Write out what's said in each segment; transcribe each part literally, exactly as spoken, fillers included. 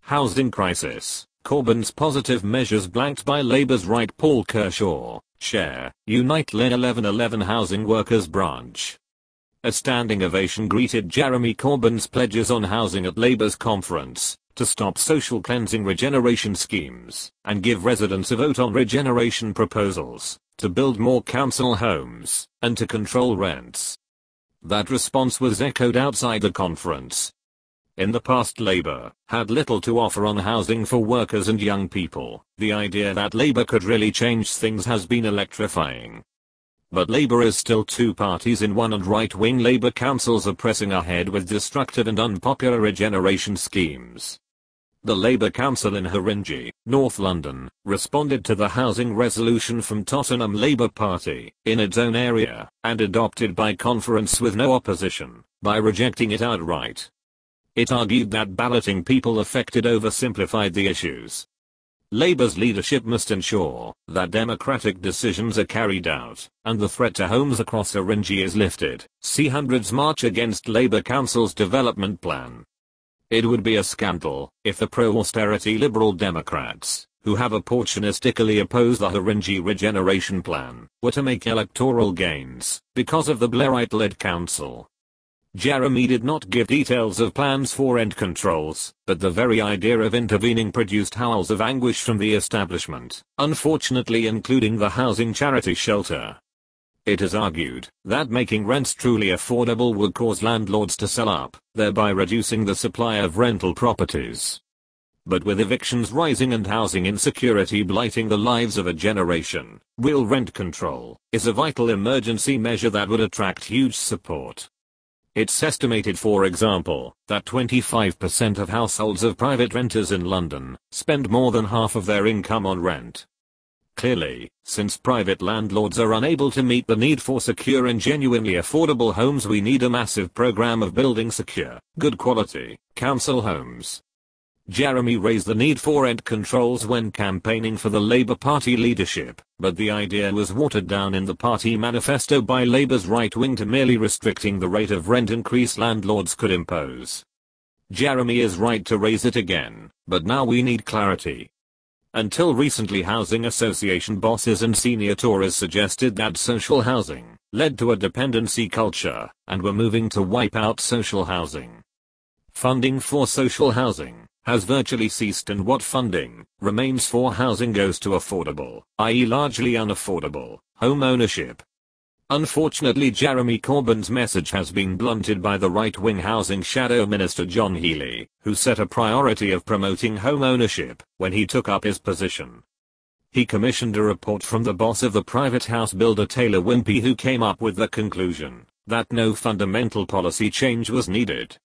Housing crisis. Corbyn's positive measures blanked by Labour's right. Paul Kershaw, Chair, Unite Len eleven eleven Housing Workers Branch. A standing ovation greeted Jeremy Corbyn's pledges on housing at Labour's conference, to stop social cleansing regeneration schemes, and give residents a vote on regeneration proposals, to build more council homes, and to control rents. That response was echoed outside the conference. In the past, Labour had little to offer on housing for workers and young people. The idea that Labour could really change things has been electrifying. But Labour is still two parties in one, and right-wing Labour councils are pressing ahead with destructive and unpopular regeneration schemes. The Labour Council in Haringey, North London, responded to the housing resolution from Tottenham Labour Party in its own area, and adopted by conference with no opposition, by rejecting it outright. It argued that balloting people affected oversimplified the issues. Labour's leadership must ensure that democratic decisions are carried out, and the threat to homes across Haringey is lifted. See hundreds march against Labour Council's development plan. It would be a scandal if the pro-austerity Liberal Democrats, who have opportunistically opposed the Haringey regeneration plan, were to make electoral gains because of the Blairite-led council. Jeremy did not give details of plans for rent controls, but the very idea of intervening produced howls of anguish from the establishment, unfortunately including the housing charity Shelter. It is argued that making rents truly affordable would cause landlords to sell up, thereby reducing the supply of rental properties. But with evictions rising and housing insecurity blighting the lives of a generation, real rent control is a vital emergency measure that would attract huge support. It's estimated, for example, that twenty-five percent of households of private renters in London spend more than half of their income on rent. Clearly, since private landlords are unable to meet the need for secure and genuinely affordable homes, we need a massive program of building secure, good quality, council homes. Jeremy raised the need for rent controls when campaigning for the Labour Party leadership, but the idea was watered down in the party manifesto by Labour's right wing to merely restricting the rate of rent increase landlords could impose. Jeremy is right to raise it again, but now we need clarity. Until recently, housing association bosses and senior Tories suggested that social housing led to a dependency culture, and were moving to wipe out social housing. Funding for social housing has virtually ceased, and what funding remains for housing goes to affordable, that is largely unaffordable, home ownership. Unfortunately, Jeremy Corbyn's message has been blunted by the right-wing housing shadow minister John Healey, who set a priority of promoting home ownership when he took up his position. He commissioned a report from the boss of the private house builder Taylor Wimpey, who came up with the conclusion that no fundamental policy change was needed.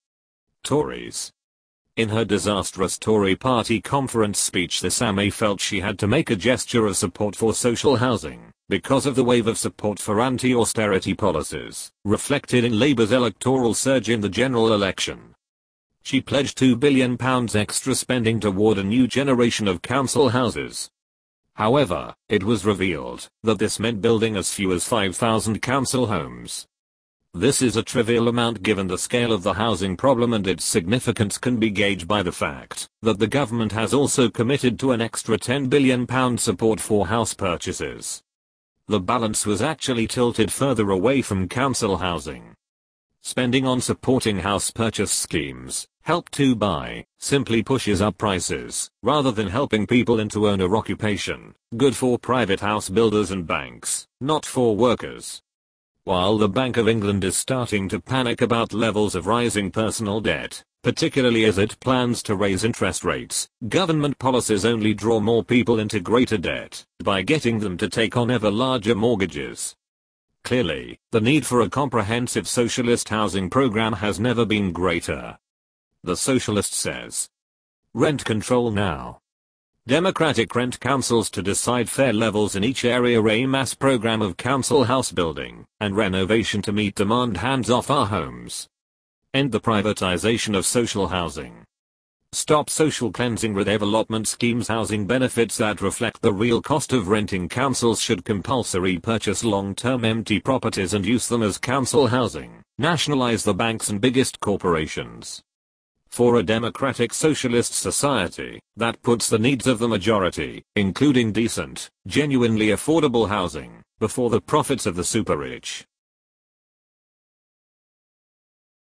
Tories. In her disastrous Tory party conference speech this May felt she had to make a gesture of support for social housing, because of the wave of support for anti-austerity policies, reflected in Labour's electoral surge in the general election. She pledged two billion pounds extra spending toward a new generation of council houses. However, it was revealed that this meant building as few as five thousand council homes. This is a trivial amount given the scale of the housing problem, and its significance can be gauged by the fact that the government has also committed to an extra ten billion pounds support for house purchases. The balance was actually tilted further away from council housing. Spending on supporting house purchase schemes, Help to Buy, simply pushes up prices, rather than helping people into owner occupation, good for private house builders and banks, not for workers. While the Bank of England is starting to panic about levels of rising personal debt, particularly as it plans to raise interest rates, government policies only draw more people into greater debt by getting them to take on ever larger mortgages. Clearly, the need for a comprehensive socialist housing program has never been greater. The Socialist says. Rent control now. Democratic rent councils to decide fair levels in each area. A mass program of council house building and renovation to meet demand. Hands off our homes. End the privatization of social housing. Stop social cleansing redevelopment schemes. Housing benefits that reflect the real cost of renting. Councils should compulsory purchase long-term empty properties and use them as council housing. Nationalize the banks and biggest corporations. For a democratic socialist society that puts the needs of the majority, including decent, genuinely affordable housing, before the profits of the super rich.